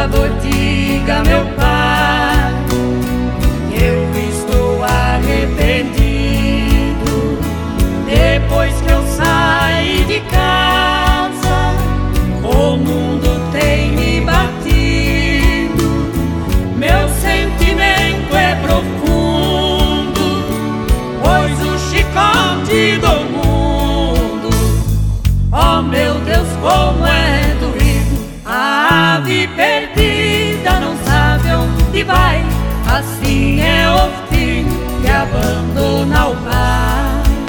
favor, diga meu pai, eu estou arrependido. Depois que eu saí de casa, o mundo tem me batido. Meu sentimento é profundo, pois o chicote do mundo, oh meu Deus, como é doído. A ave perdida não sabe onde vai, assim é o filho que abandona o pai.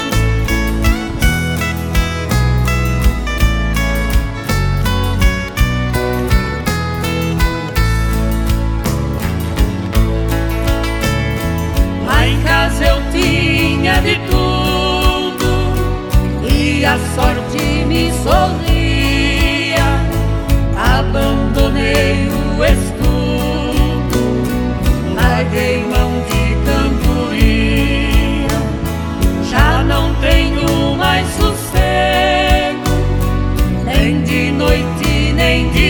Lá em casa eu tinha de tudo e a sorte me sorria. Abandonei o estudo, larguei mão de cantoria. Já não tenho mais sossego, nem de noite nem de